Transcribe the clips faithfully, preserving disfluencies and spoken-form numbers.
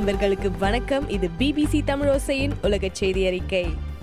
நண்பர்களுக்கு வணக்கம். இது பிபிசி தமிழோசையின் உலக செய்தி அறிக்கை.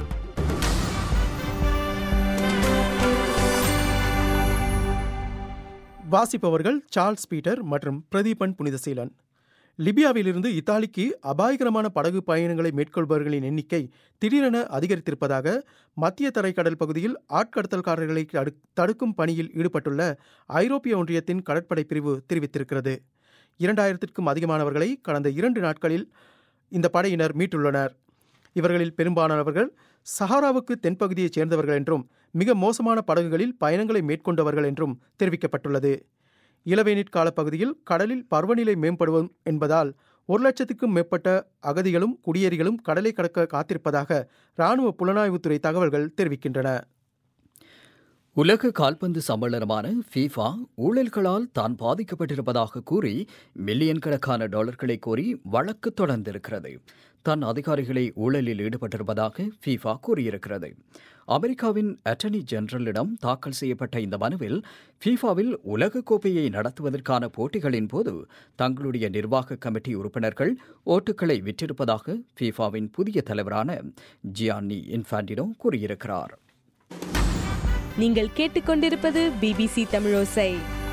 வாசிப்பவர்கள் சார்ல்ஸ் பீட்டர் மற்றும் பிரதீபன் புனிதசீலன். லிபியாவிலிருந்து இத்தாலிக்கு அபாயகரமான படகு பயணங்களை மேற்கொள்பவர்களின் எண்ணிக்கை திடீரென அதிகரித்திருப்பதாக மத்திய தரைக்கடல் பகுதியில் ஆட்கடத்தல்காரர்களை தடுக்கும் பணியில் ஈடுபட்டுள்ள ஐரோப்பிய ஒன்றியத்தின் கடற்படை பிரிவு தெரிவித்திருக்கிறது. இரண்டாயிரத்திற்கும் அதிகமானவர்களை கடந்த இரண்டு நாட்களில் இந்த படையினர் மீட்டுள்ளனர். இவர்களில் பெரும்பாலானவர்கள் சஹாராவுக்கு தென்பகுதியைச் சேர்ந்தவர்கள் என்றும் மிக மோசமான படகுகளில் பயணங்களை மேற்கொண்டவர்கள் என்றும் தெரிவிக்கப்பட்டுள்ளது. இளவேனிற் காலப்பகுதியில் கடலில் பருவநிலை மேம்படுவோம் என்பதால் ஒரு லட்சத்துக்கும் மேற்பட்ட அகதிகளும் குடியேறிகளும் கடலை கடக்க காத்திருப்பதாக இராணுவ புலனாய்வுத்துறை தகவல்கள் தெரிவிக்கின்றன. உலக கால்பந்து சம்மேளனமான ஃபீஃபா ஊழல்களால் தான் பாதிக்கப்பட்டிருப்பதாக கூறி மில்லியன் கணக்கான டாலர்களை கோரி வழக்கு தொடர்ந்திருக்கிறது. தன் அதிகாரிகளை ஊழலில் ஈடுபட்டிருப்பதாக ஃபீஃபா கூறியிருக்கிறது. அமெரிக்காவின் அட்டர்னி ஜெனரலிடம் தாக்கல் செய்யப்பட்ட இந்த மனுவில் ஃபீஃபாவில் உலகக்கோப்பையை நடத்துவதற்கான போட்டிகளின் போது தங்களுடைய நிர்வாக கமிட்டி உறுப்பினர்கள் ஓட்டுகளை விற்றிருப்பதாக ஃபீஃபாவின் புதிய தலைவரான ஜியான்னி இன்ஃபான்டினோ கூறியிருக்கிறார். நீங்கள் கேட்டுக்கொண்டிருப்பது பிபிசி தமிழோசை.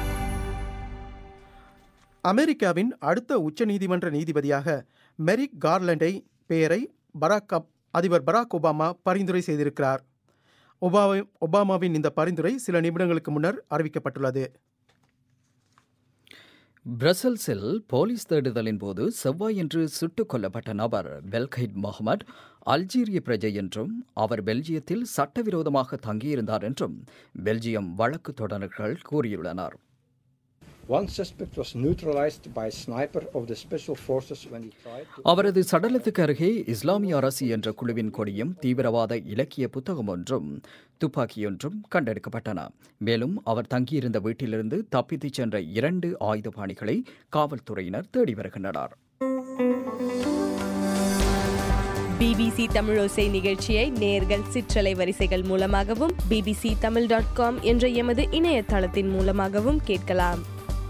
அமெரிக்காவின் அடுத்த உச்சநீதிமன்ற நீதிபதியாக மெரிக் கார்லண்டை பெயரை பராக் அதிபர் பராக் ஒபாமா பரிந்துரை செய்திருக்கிறார். ஒபாமா ஒபாமாவின் இந்த பரிந்துரை சில நிமிடங்களுக்கு முன்னர் அறிவிக்கப்பட்டுள்ளது. பிரசல்ஸில் போலீஸ் தேடுதலின் போது செவ்வாயன்று சுட்டுக் கொல்லப்பட்ட நபர் பெல்கைட் முகமது அல்ஜீரிய பிரஜை என்றும் அவர் பெல்ஜியத்தில் சட்டவிரோதமாக தங்கியிருந்தார் என்றும் பெல்ஜியம் வழக்கு தொடர்கள் கூறியுள்ளனர். அவரது சடலத்துக்கு அருகே இஸ்லாமிய அரசு என்ற குழுவின் கொடியும் தீவிரவாத இலக்கிய புத்தகம் ஒன்றும் துப்பாக்கியொன்றும் கண்டெடுக்கப்பட்டன. மேலும் அவர் தங்கியிருந்த வீட்டிலிருந்து தப்பித்துச் சென்ற இரண்டு ஆயுதபாணிகளை காவல்துறையினர் தேடி வருகின்றனர். பிபிசி தமிழோசை நிகழ்ச்சியை நேர்கள் சிற்றலை வரிசைகள் மூலமாகவும் பிபிசி தமிழ் டாட் காம் என்ற எமது இணையதளத்தின் மூலமாகவும் கேட்கலாம்.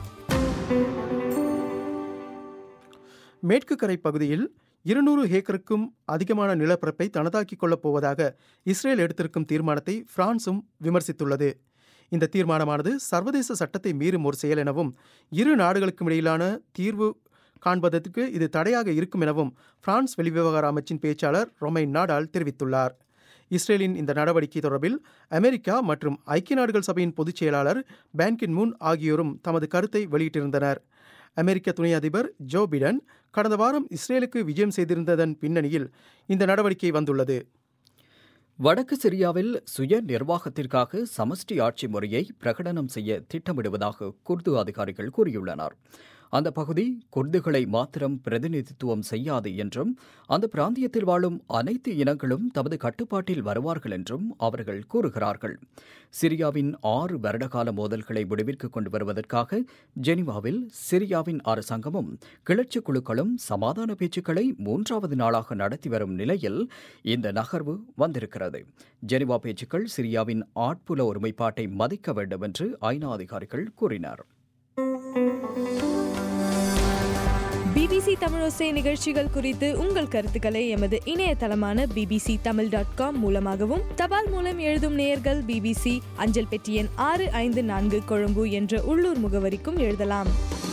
மேற்கு கரை பகுதியில் இருநூறு ஏக்கருக்கும் அதிகமான நிலப்பரப்பை தனதாக்கிக் கொள்ளப் போவதாக இஸ்ரேல் எடுத்திருக்கும் தீர்மானத்தை பிரான்சும் விமர்சித்துள்ளது. இந்த தீர்மானமானது சர்வதேச சட்டத்தை மீறும் ஒரு செயல் எனவும் இரு நாடுகளுக்கும் இடையிலான தீர்வு காண்பதற்கு இது தடையாக இருக்கும் எனவும் பிரான்ஸ் வெளிவிவகார அமைச்சின் பேச்சாளர் ரொமைன் நாடால் தெரிவித்துள்ளார். இஸ்ரேலின் இந்த நடவடிக்கை தொடர்பில் அமெரிக்கா மற்றும் ஐக்கிய நாடுகள் சபையின் பொதுச் செயலாளர் பான் கி மூன் ஆகியோரும் தமது கருத்தை வெளியிட்டிருந்தனர். அமெரிக்க துணை அதிபர் ஜோ பிடன் கடந்த வாரம் இஸ்ரேலுக்கு விஜயம் செய்திருந்ததன் பின்னணியில் இந்த நடவடிக்கை வந்துள்ளது. வடக்கு சிரியாவில் சுய நிர்வாகத்திற்காக சமஷ்டி ஆட்சி முறையை பிரகடனம் செய்ய திட்டமிடுவதாக குர்து அதிகாரிகள் கூறியுள்ளனர். அந்த பகுதி குர்துகளை மாத்திரம் பிரதிநிதித்துவம் செய்யாது என்றும் அந்த பிராந்தியத்தில் வாழும் அனைத்து இனங்களும் தமது கட்டுப்பாட்டில் வருவார்கள் என்றும் அவர்கள் கூறுகிறார்கள். சிரியாவின் ஆறு வருடகால மோதல்களை முடிவிற்கு கொண்டு வருவதற்காக ஜெனீவாவில் சிரியாவின் அரசாங்கமும் கிளர்ச்சி குழுக்களும் சமாதான பேச்சுக்களை மூன்றாவது நாளாக நடத்தி வரும் நிலையில் இந்த நகர்வு வந்திருக்கிறது. ஜெனீவா பேச்சுக்கள் சிரியாவின் ஆட்புல ஒருமைப்பாட்டை மதிக்க வேண்டும் என்று ஐநா அதிகாரிகள் கூறினர். பிபிசி தமிழோசை நிகழ்ச்சிகள் குறித்து உங்கள் கருத்துக்களை எமது இணையதளமான பிபிசி தமிழ் டாட் காம் மூலமாகவும் தபால் மூலம் எழுதும் நேயர்கள் பிபிசி அஞ்சல் பெட்டி எண் ஆறு ஐந்து நான்கு கொழும்பு என்ற உள்ளூர் முகவரிக்கும் எழுதலாம்.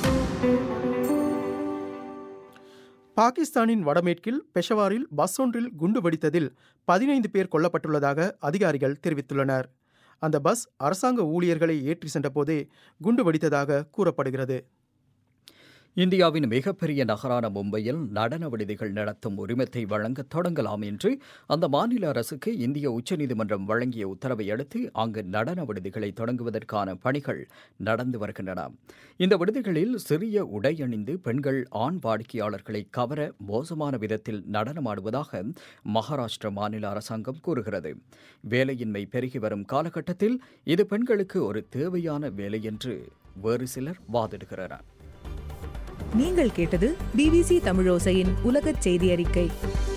பாகிஸ்தானின் வடமேற்கில் பெஷவாரில் பஸ் ஒன்றில் குண்டு வெடித்ததில் பதினைந்து பேர் கொல்லப்பட்டுள்ளதாக அதிகாரிகள் தெரிவித்துள்ளனர். அந்த பஸ் அரசாங்க ஊழியர்களை ஏற்றி சென்றபோதே குண்டு வெடித்ததாக கூறப்படுகிறது. இந்தியாவின் மிகப்பெரிய நகரான மும்பையில் நடன விடுதிகள் நடத்தும் உரிமத்தை வழங்க தொடங்கலாம் என்று அந்த மாநில அரசுக்கு இந்திய உச்சநீதிமன்றம் வழங்கிய உத்தரவை அடுத்து அங்கு நடன விடுதிகளை தொடங்குவதற்கான பணிகள் நடந்து வருகின்றன. இந்த விடுதிகளில் சிறிய உடை அணிந்து பெண்கள் ஆண் வாடிக்கையாளர்களை கவர மோசமான விதத்தில் நடனமாடுவதாக மகாராஷ்டிர மாநில அரசாங்கம் கூறுகிறது. வேலையின்மை பெருகி வரும் காலகட்டத்தில் இது பெண்களுக்கு ஒரு தேவையான வேலை என்று வேறு சிலர் வாதிடுகிறார். நீங்கள் கேட்டது பிபிசி தமிழோசையின் உலகச் செய்தி அறிக்கை.